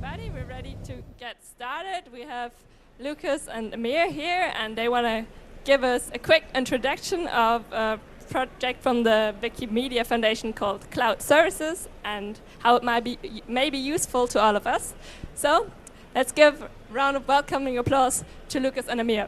everybody. We're ready to get started. We have Lucas and Amir here, and they want to give us a quick introduction of a project from the Wikimedia Foundation called Cloud Services and how it may be useful to all of us. So let's give a round of welcoming applause to Lucas and Amir.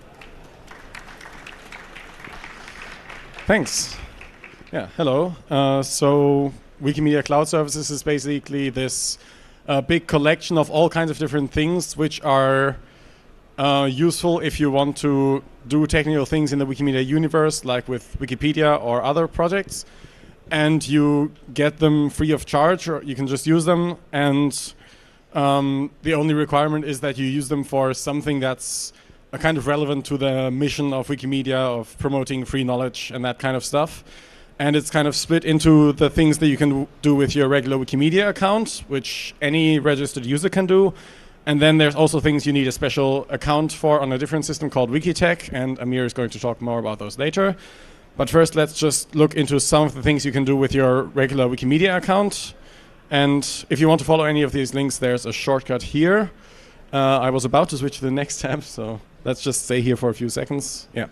Thanks. Yeah, hello. So Wikimedia Cloud Services is basically this big collection of all kinds of different things which are useful if you want to do technical things in the Wikimedia universe, like with Wikipedia or other projects. And you get them free of charge, or you can just use them. And the only requirement is that you use them for something that's kind of relevant to the mission of Wikimedia, of promoting free knowledge and that kind of stuff. And it's kind of split into the things that you can do with your regular Wikimedia account, which any registered user can do. And then there's also things you need a special account for on a different system called Wikitech, and Amir is going to talk more about those later. But first, let's just look into some of the things you can do with your regular Wikimedia account. And if you want to follow any of these links, there's a shortcut here. I was about to switch to the next tab, so let's just stay here for a few seconds. Yeah.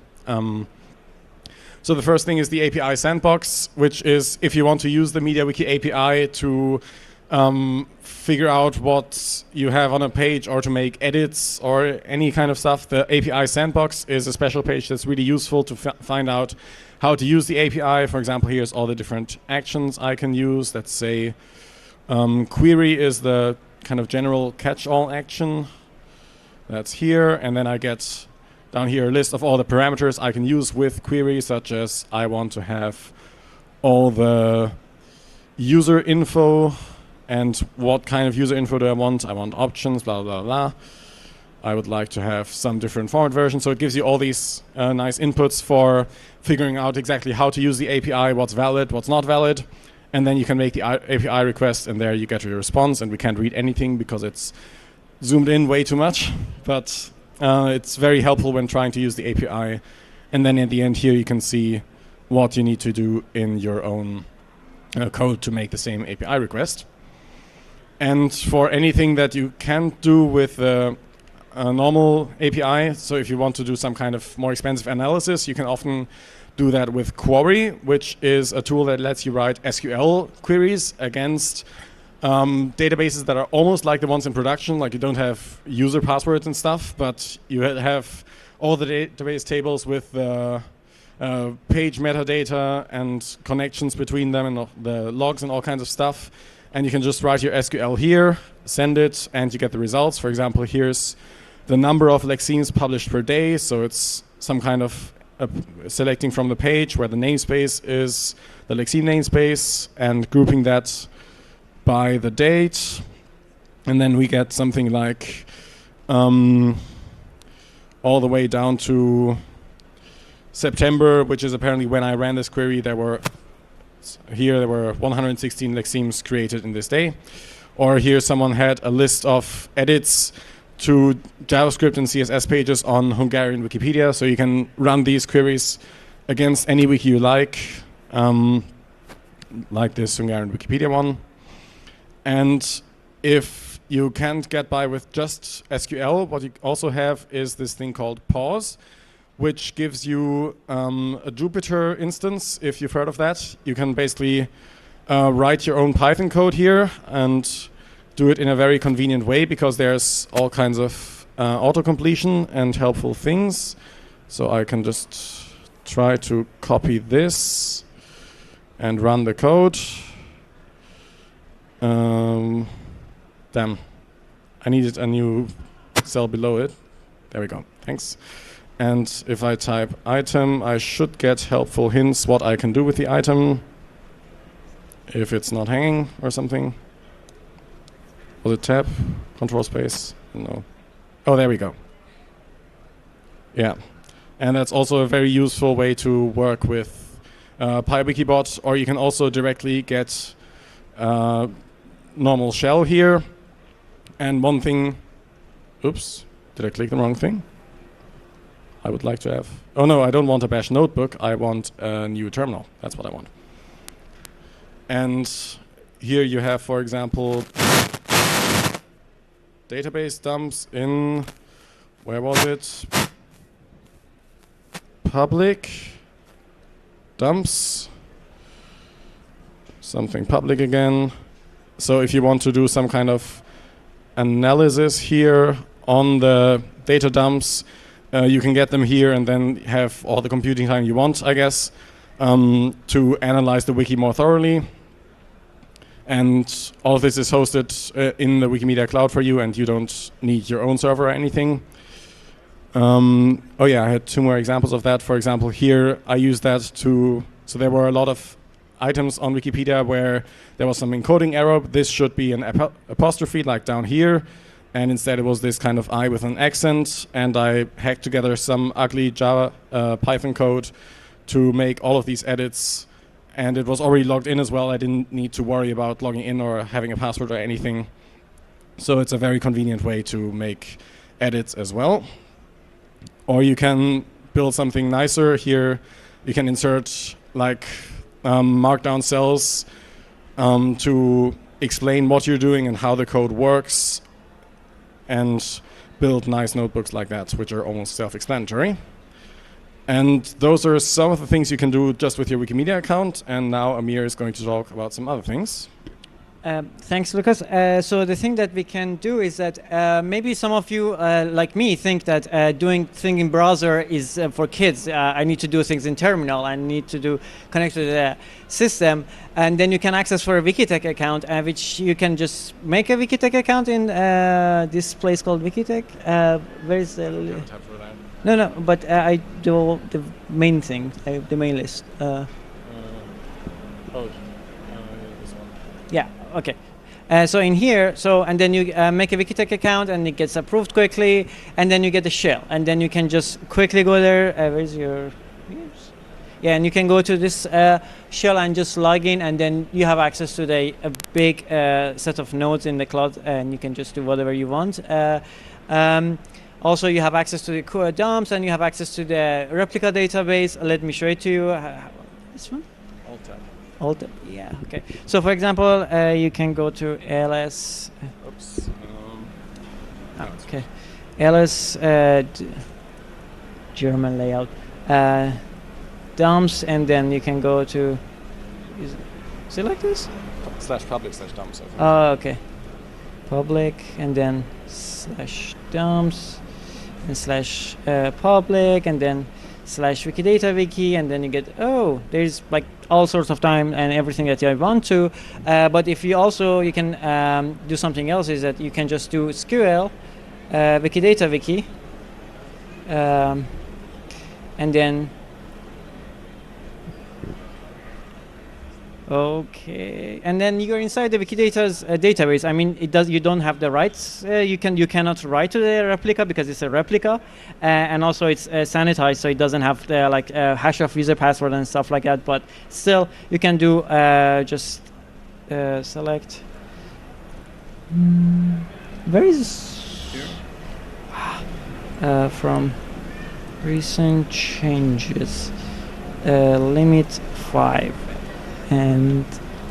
So the first thing is the API sandbox, which is if you want to use the MediaWiki API to figure out what you have on a page or to make edits or any kind of stuff, the API sandbox is a special page that's really useful to find out how to use the API. For example, here's all the different actions I can use. Let's say query is the kind of general catch-all action. That's here, and then I get down here a list of all the parameters I can use with query, such as I want to have all the user info, and what kind of user info do I want? I want options, blah, blah, blah. I would like to have some different format versions, so it gives you all these nice inputs for figuring out exactly how to use the API, what's valid, what's not valid, and then you can make the API request, and there you get your response, and we can't read anything because it's zoomed in way too much, but it's very helpful when trying to use the API. And then at the end here you can see what you need to do in your own code to make the same API request. And for anything that you can't do with a normal API, so if you want to do some kind of more expensive analysis, you can often do that with Query, which is a tool that lets you write SQL queries against databases that are almost like the ones in production, like you don't have user passwords and stuff, but you have all the database tables with the page metadata and connections between them and the logs and all kinds of stuff. And you can just write your SQL here, send it, and you get the results. For example, here's the number of lexemes published per day. So it's some kind of selecting from the page where the namespace is the lexeme namespace and grouping that by the date, and then we get something like all the way down to September, which is apparently when I ran this query. There were 116 lexemes created in this day. Or here someone had a list of edits to JavaScript and CSS pages on Hungarian Wikipedia, so you can run these queries against any wiki you like this Hungarian Wikipedia one. And if you can't get by with just SQL, what you also have is this thing called Pause, which gives you a Jupyter instance, if you've heard of that. You can basically write your own Python code here and do it in a very convenient way because there's all kinds of auto-completion and helpful things. So I can just try to copy this and run the code. Damn, I needed a new cell below it. There we go, thanks. And if I type item, I should get helpful hints what I can do with the item. If it's not hanging or something. Was it tab? Control space? No. Oh, there we go. Yeah, and that's also a very useful way to work with PyWikibot, or you can also directly get normal shell here. And one thing, oops, did I click the wrong thing? I would like to have, oh no, I don't want a bash notebook, I want a new terminal, that's what I want. And here you have, for example, database dumps in, where was it? Public dumps, something public again. So if you want to do some kind of analysis here on the data dumps, you can get them here and then have all the computing time you want, I guess, to analyze the wiki more thoroughly. And all of this is hosted in the Wikimedia Cloud for you, and you don't need your own server or anything. Oh yeah, I had 2 more examples of that. For example, here I used that to, so there were a lot of items on Wikipedia where there was some encoding error. This should be an apostrophe like down here, and instead it was this kind of I with an accent, and I hacked together some ugly Java Python code to make all of these edits, and it was already logged in as well. I didn't need to worry about logging in or having a password or anything. So it's a very convenient way to make edits as well. Or you can build something nicer here. You can insert like markdown cells to explain what you're doing and how the code works, and build nice notebooks like that, which are almost self-explanatory. And those are some of the things you can do just with your Wikimedia account. And now Amir is going to talk about some other things. Thanks, Lucas. So the thing that we can do is that maybe some of you, like me, think that doing things in browser is for kids. I need to do things in terminal. I need to connect to the system. And then you can access for a Wikitech account, which you can just make a Wikitech account in this place called Wikitech. Where is the... No, but I do the main thing, the main list. This one. Yeah, okay. So in here, and then you make a Wikitech account and it gets approved quickly, and then you get the shell, and then you can just quickly go there. Where's your... Yeah, and you can go to this shell and just log in, and then you have access to a big set of nodes in the cloud, and you can just do whatever you want. Also, you have access to the core dumps, and you have access to the replica database. Let me show it to you. This one? Alt, yeah, okay. So, for example, you can go to ls. Oops. Okay. ls German layout dumps, and then you can go to. Is it like this? /public/dumps. Oh, okay. Public, and then /dumps. And /public, and then /wikidata wiki, and then you get, there's like all sorts of time and everything that you want to. But if you also, you can do something else, is that you can just do SQL, Wikidata wiki, and then, okay, and then you're inside the Wikidata's database. I mean, you don't have the rights. You cannot write to the replica because it's a replica, and also it's sanitized, so it doesn't have the hash of user password and stuff like that. But still, you can do just select. Where is here? From recent changes, limit 5. And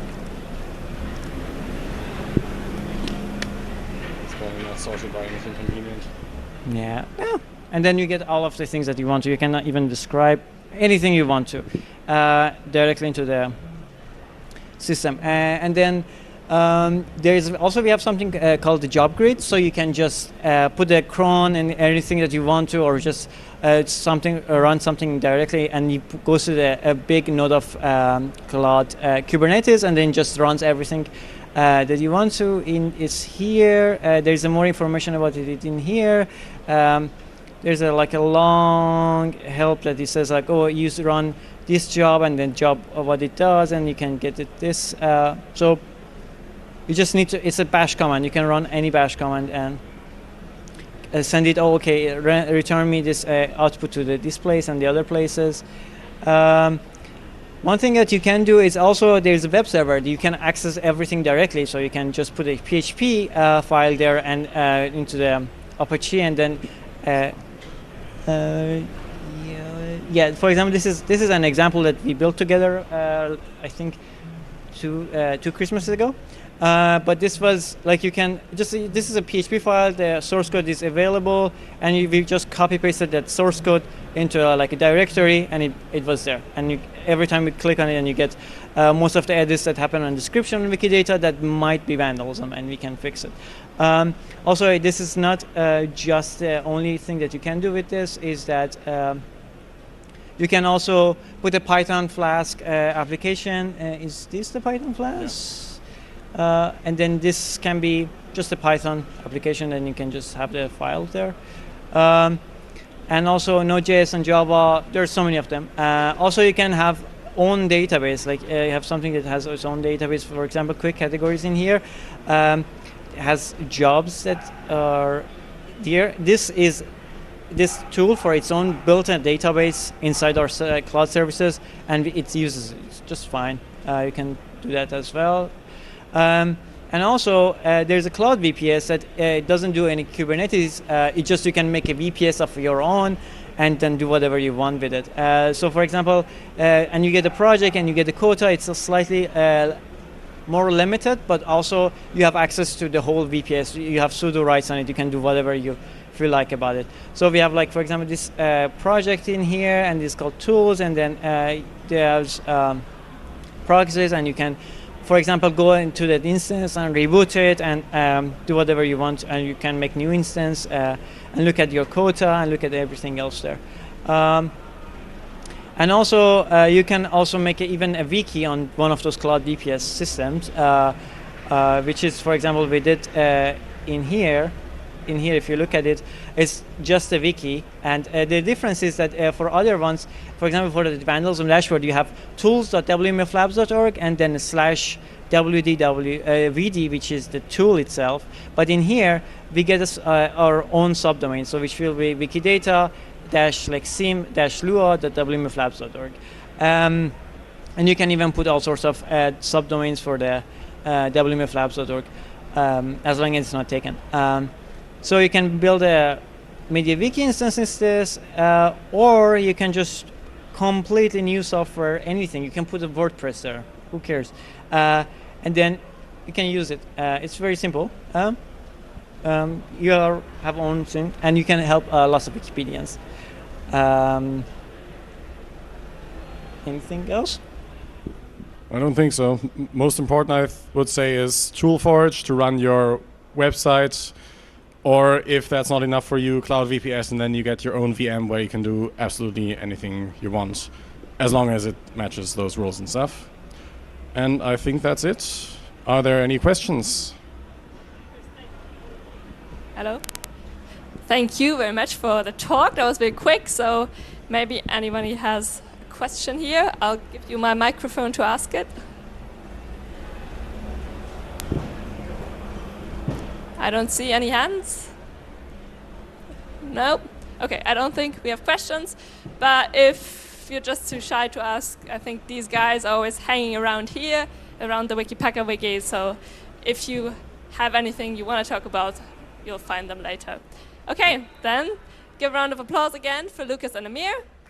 it's probably not sorted by anything convenient. Yeah. And then you get all of the things that you want to. You cannot even describe anything you want to directly into the system. And then we have something called the job grid. So you can just put the cron and anything that you want to, or just run something directly, and you go to a big node of cloud Kubernetes, and then just runs everything that you want to. It's here. There's more information about it in here. There's a long help that it says you run this job, and then job of what it does, and you can get it this. So you just need to. It's a bash command. You can run any bash command and send it. Return me this output to this place and the other places. One thing that you can do is also there's a web server. You can access everything directly. So you can just put a PHP file there and into the Apache, and then for example, this is an example that we built together. I think two Christmases ago. But this was like you can just this is a PHP file. The source code is available, and we just copy pasted that source code into like a directory, and it was there. And every time we click on it, and you get most of the edits that happen on description on Wikidata that might be vandalism, and we can fix it. Also, this is not just the only thing that you can do with this. Is that you can also put a Python Flask application. Is this the Python Flask? Yeah. And then this can be just a Python application, and you can just have the file there. And also Node.js and Java, there's so many of them. Also, you can have own database, like you have something that has its own database. For example, quick categories in here has jobs that are there. This tool for its own built-in database inside our cloud services, and it uses it just fine. You can do that as well. And also, there's a cloud VPS that doesn't do any Kubernetes. You can make a VPS of your own and then do whatever you want with it. So for example, and you get a project and you get a quota, it's a slightly more limited, but also you have access to the whole VPS. You have sudo rights on it. You can do whatever you feel like about it. So we have, like, for example, this project in here, and it's called tools, and then there's proxies, and you can, for example, go into that instance and reboot it and do whatever you want, and you can make new instance and look at your quota and look at everything else there. And also, you can also make even a wiki on one of those cloud VPS systems, which is, for example, we did in here. In here, if you look at it, it's just a wiki, and the difference is that for other ones, for example, for the vandalism dashboard, you have tools.wmflabs.org and then /wdw_vd, which is the tool itself. But in here, we get our own subdomain, so which will be wikidata-sim-lua.wmflabs.org. And you can even put all sorts of subdomains for the wmflabs.org, as long as it's not taken. So you can build a MediaWiki instance instance, or you can just completely new software, anything. You can put a WordPress there, who cares? And then you can use it. It's very simple. You have own thing, and you can help lots of Wikipedians. Anything else? I don't think so. Most important, I would say, is ToolForge to run your website. Or if that's not enough for you, Cloud VPS, and then you get your own VM where you can do absolutely anything you want, as long as it matches those rules and stuff. And I think that's it. Are there any questions? Hello. Thank you very much for the talk. That was very quick, so maybe anybody has a question here. I'll give you my microphone to ask it. I don't see any hands. Nope. Okay, I don't think we have questions. But if you're just too shy to ask, I think these guys are always hanging around here, around the Wikipacker Wiki. So if you have anything you want to talk about, you'll find them later. Okay, then give a round of applause again for Lucas and Amir.